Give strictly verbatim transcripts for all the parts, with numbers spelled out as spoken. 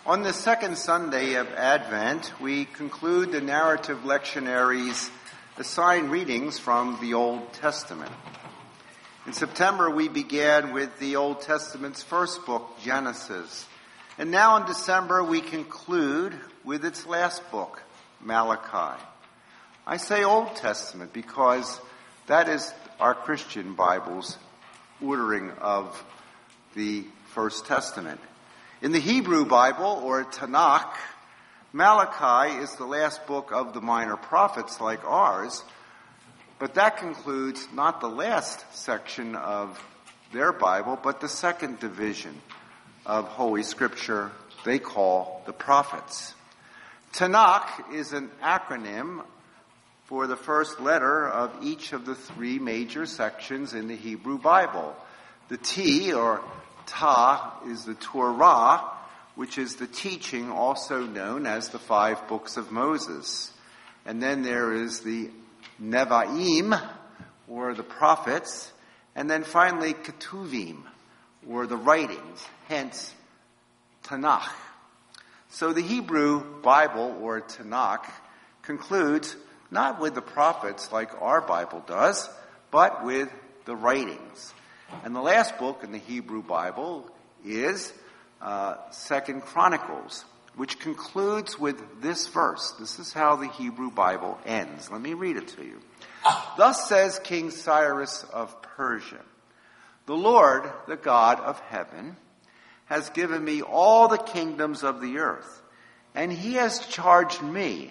On the second Sunday of Advent, we conclude the narrative lectionary's assigned readings from the Old Testament. In September, we began with the Old Testament's first book, Genesis. And now in December, we conclude with its last book, Malachi. I say Old Testament because that is our Christian Bible's ordering of the First Testament. In the Hebrew Bible, or Tanakh, Malachi is the last book of the minor prophets like ours, but that concludes not the last section of their Bible, but the second division of Holy Scripture they call the prophets. Tanakh is an acronym for the first letter of each of the three major sections in the Hebrew Bible. The T, or Ta, is the Torah, which is the teaching also known as the five books of Moses. And then there is the Nevi'im, or the prophets, and then finally Ketuvim, or the writings, hence Tanakh. So the Hebrew Bible, or Tanakh, concludes not with the prophets like our Bible does, but with the writings. And the last book in the Hebrew Bible is uh, Second Chronicles, which concludes with this verse. This is how the Hebrew Bible ends. Let me read it to you. Thus says King Cyrus of Persia, "The Lord, the God of heaven, has given me all the kingdoms of the earth, and he has charged me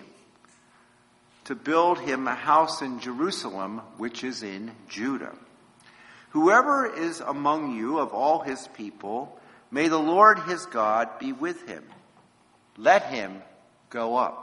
to build him a house in Jerusalem, which is in Judah. Whoever is among you of all his people, may the Lord his God be with him. Let him go up."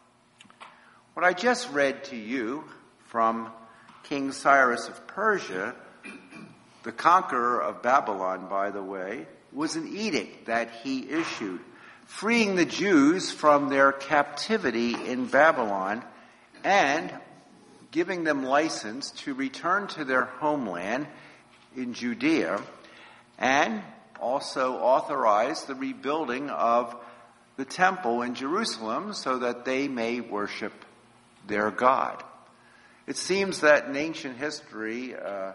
What I just read to you from King Cyrus of Persia, the conqueror of Babylon, by the way, was an edict that he issued, freeing the Jews from their captivity in Babylon and giving them license to return to their homeland in Judea, and also authorized the rebuilding of the temple in Jerusalem so that they may worship their God. It seems that in ancient history, uh,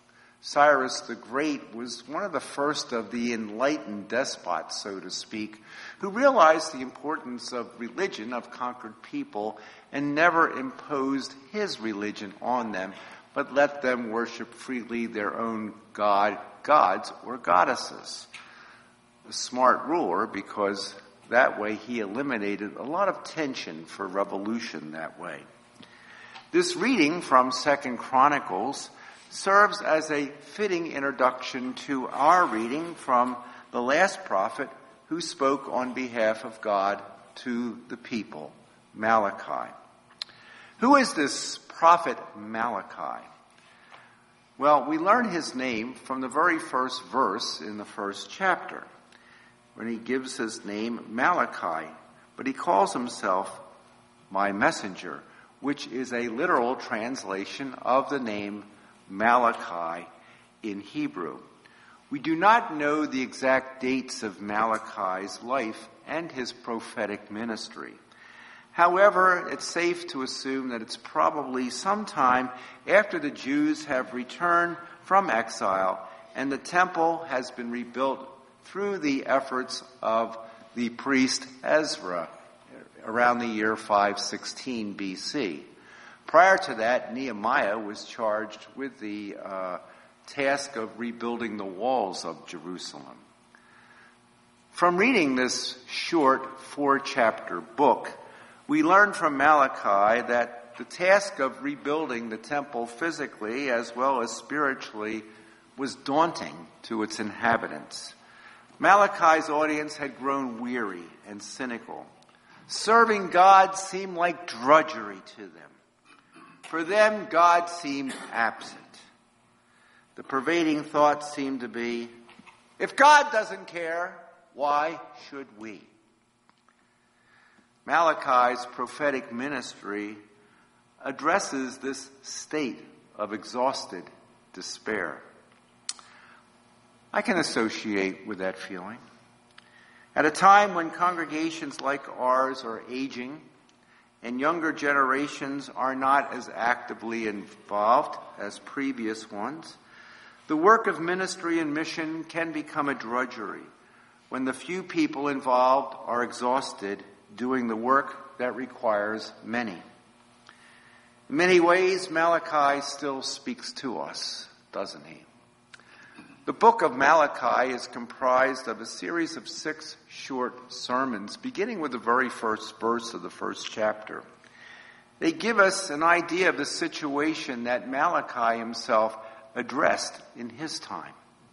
Cyrus the Great was one of the first of the enlightened despots, so to speak, who realized the importance of religion of conquered people and never imposed his religion on them, but let them worship freely their own god, gods or goddesses. A smart ruler, because that way he eliminated a lot of tension for revolution that way. This reading from Second Chronicles serves as a fitting introduction to our reading from the last prophet who spoke on behalf of God to the people, Malachi. Who is this prophet Malachi? Well, we learn his name from the very first verse in the first chapter, when he gives his name Malachi, but he calls himself my messenger, which is a literal translation of the name Malachi in Hebrew. We do not know the exact dates of Malachi's life and his prophetic ministry. However, it's safe to assume that it's probably sometime after the Jews have returned from exile and the temple has been rebuilt through the efforts of the priest Ezra around the year five sixteen B C. Prior to that, Nehemiah was charged with the uh, task of rebuilding the walls of Jerusalem. From reading this short four-chapter book, we learn from Malachi that the task of rebuilding the temple physically as well as spiritually was daunting to its inhabitants. Malachi's audience had grown weary and cynical. Serving God seemed like drudgery to them. For them, God seemed absent. The pervading thought seemed to be, if God doesn't care, why should we? Malachi's prophetic ministry addresses this state of exhausted despair. I can associate with that feeling. At a time when congregations like ours are aging and younger generations are not as actively involved as previous ones, the work of ministry and mission can become a drudgery when the few people involved are exhausted doing the work that requires many. In many ways, Malachi still speaks to us, doesn't he? The book of Malachi is comprised of a series of six short sermons, beginning with the very first verse of the first chapter. They give us an idea of the situation that Malachi himself addressed in his time.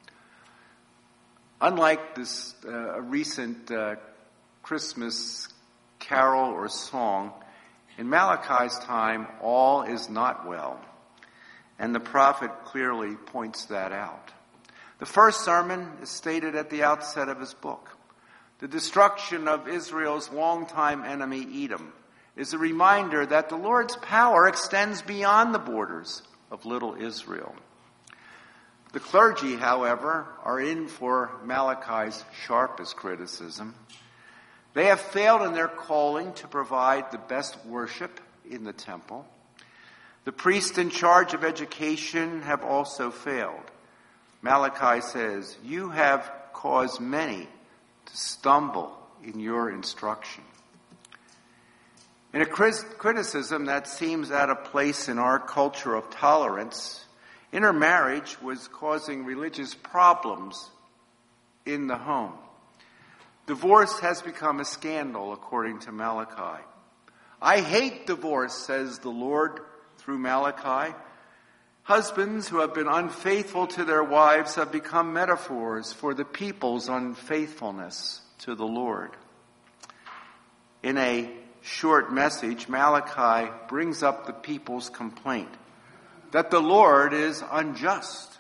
Unlike this uh, recent uh, Christmas carol or song, in Malachi's time, all is not well, and the prophet clearly points that out. The first sermon is stated at the outset of his book. The destruction of Israel's longtime enemy, Edom, is a reminder that the Lord's power extends beyond the borders of little Israel. The clergy, however, are in for Malachi's sharpest criticism. They have failed in their calling to provide the best worship in the temple. The priests in charge of education have also failed. Malachi says, "You have caused many to stumble in your instruction." In a criticism that seems out of place in our culture of tolerance, intermarriage was causing religious problems in the home. Divorce has become a scandal, according to Malachi. "I hate divorce," says the Lord through Malachi. Husbands who have been unfaithful to their wives have become metaphors for the people's unfaithfulness to the Lord. In a short message, Malachi brings up the people's complaint that the Lord is unjust.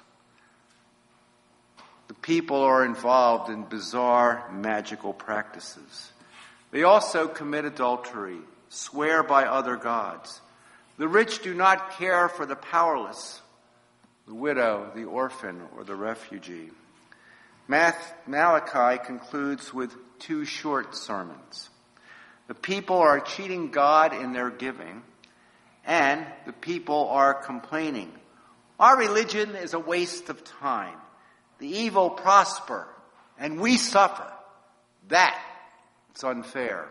The people are involved in bizarre magical practices. They also commit adultery, swear by other gods. The rich do not care for the powerless, the widow, the orphan, or the refugee. Malachi concludes with two short sermons. The people are cheating God in their giving, and the people are complaining. Our religion is a waste of time. The evil prosper, and we suffer. That's unfair.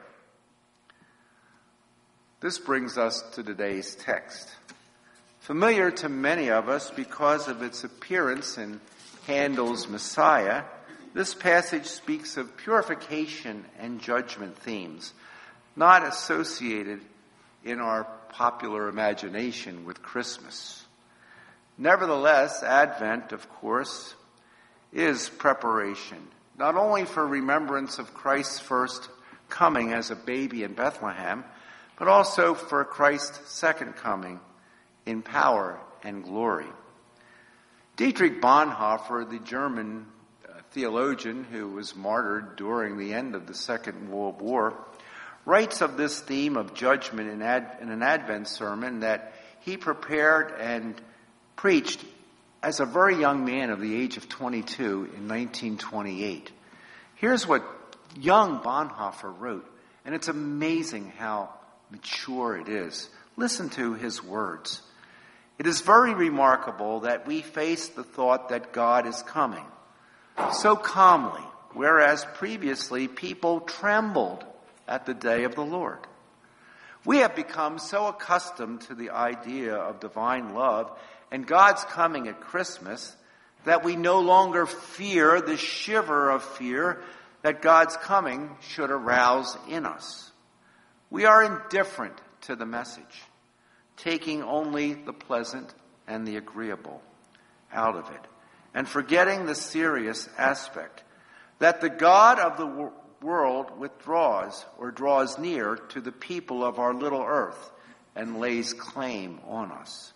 This brings us to today's text. Familiar to many of us because of its appearance in Handel's Messiah, this passage speaks of purification and judgment themes, not associated in our popular imagination with Christmas. Nevertheless, Advent, of course, is preparation, not only for remembrance of Christ's first coming as a baby in Bethlehem, but also for Christ's second coming in power and glory. Dietrich Bonhoeffer, the German uh, theologian who was martyred during the end of the Second World War, writes of this theme of judgment in, Ad, in an Advent sermon that he prepared and preached as a very young man of the age of twenty-two in nineteen twenty-eight. Here's what young Bonhoeffer wrote, and it's amazing how mature it is. Listen to his words. "It is very remarkable that we face the thought that God is coming so calmly, whereas previously people trembled at the day of the Lord. We have become so accustomed to the idea of divine love and God's coming at Christmas that we no longer fear the shiver of fear that God's coming should arouse in us. We are indifferent to the message, taking only the pleasant and the agreeable out of it, and forgetting the serious aspect that the God of the wor- world withdraws or draws near to the people of our little earth and lays claim on us.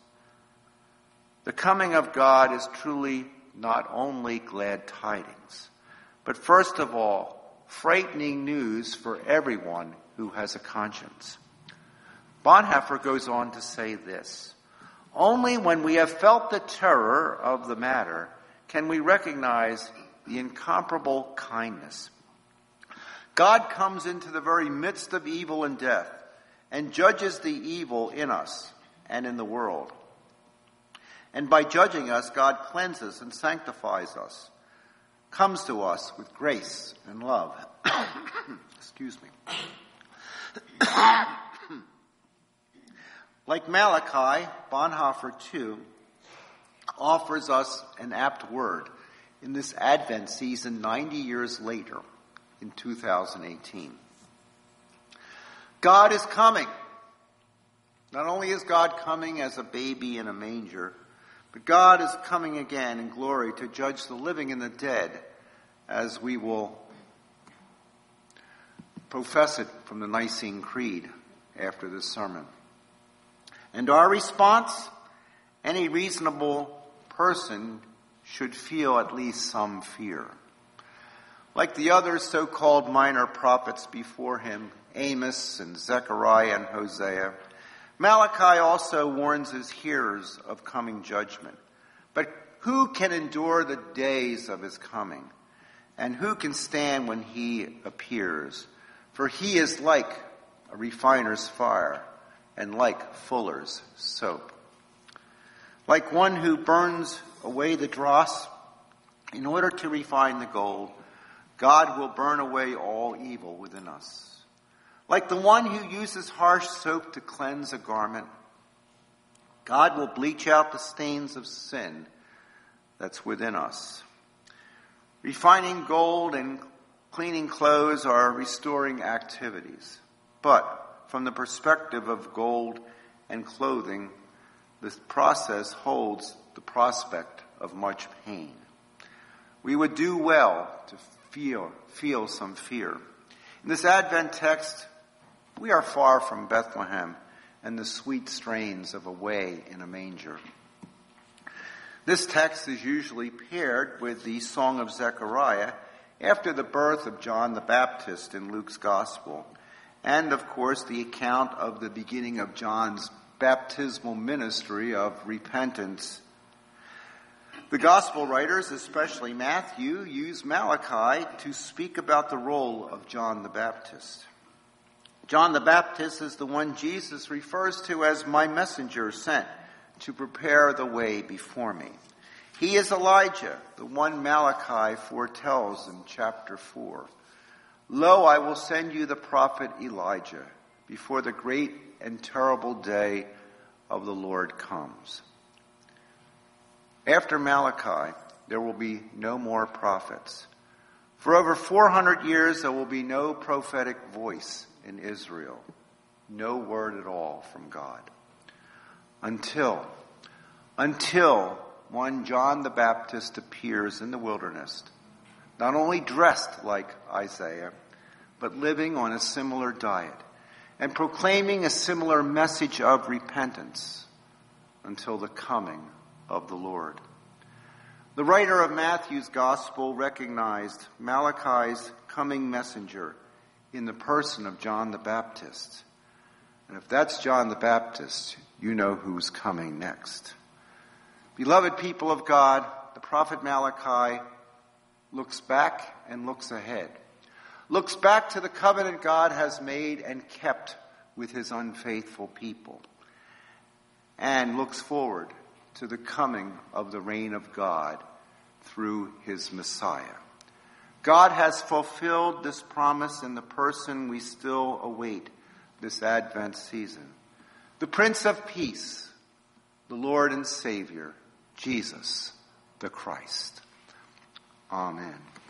The coming of God is truly not only glad tidings, but first of all, frightening news for everyone who has a conscience." Bonhoeffer goes on to say this: "Only when we have felt the terror of the matter can we recognize the incomparable kindness God comes into the very midst of evil and death and judges the evil in us and in the world. And by judging us, God cleanses and sanctifies us, comes to us with grace and love. Excuse me. Like Malachi, Bonhoeffer too offers us an apt word in this Advent season ninety years later in two thousand eighteen. God is coming. Not only is God coming as a baby in a manger, but God is coming again in glory to judge the living and the dead, as we will profess it from the Nicene Creed after this sermon. And our response, any reasonable person should feel at least some fear. Like the other so-called minor prophets before him, Amos and Zechariah and Hosea, Malachi also warns his hearers of coming judgment. But who can endure the days of his coming? And who can stand when he appears? For he is like a refiner's fire and like fuller's soap. Like one who burns away the dross in order to refine the gold, God will burn away all evil within us. Like the one who uses harsh soap to cleanse a garment, God will bleach out the stains of sin that's within us. Refining gold and cleaning clothes are restoring activities. But from the perspective of gold and clothing, this process holds the prospect of much pain. We would do well to feel, feel some fear. In this Advent text, we are far from Bethlehem and the sweet strains of away in a manger. This text is usually paired with the Song of Zechariah after the birth of John the Baptist in Luke's Gospel, and of course the account of the beginning of John's baptismal ministry of repentance. The Gospel writers, especially Matthew, use Malachi to speak about the role of John the Baptist. John the Baptist is the one Jesus refers to as my messenger sent to prepare the way before me. He is Elijah, the one Malachi foretells in chapter four. Lo, I will send you the prophet Elijah before the great and terrible day of the Lord comes. After Malachi, there will be no more prophets. For over four hundred years, there will be no prophetic voice in Israel. No word at all from God. Until, until one John the Baptist appears in the wilderness, not only dressed like Isaiah, but living on a similar diet and proclaiming a similar message of repentance until the coming of the Lord. The writer of Matthew's Gospel recognized Malachi's coming messenger in the person of John the Baptist. And if that's John the Baptist, you know who's coming next. Beloved people of God, the prophet Malachi looks back and looks ahead. Looks back to the covenant God has made and kept with his unfaithful people. And looks forward to the coming of the reign of God through his Messiah. God has fulfilled this promise in the person we still await this Advent season. The Prince of Peace, the Lord and Savior, Jesus the Christ. Amen.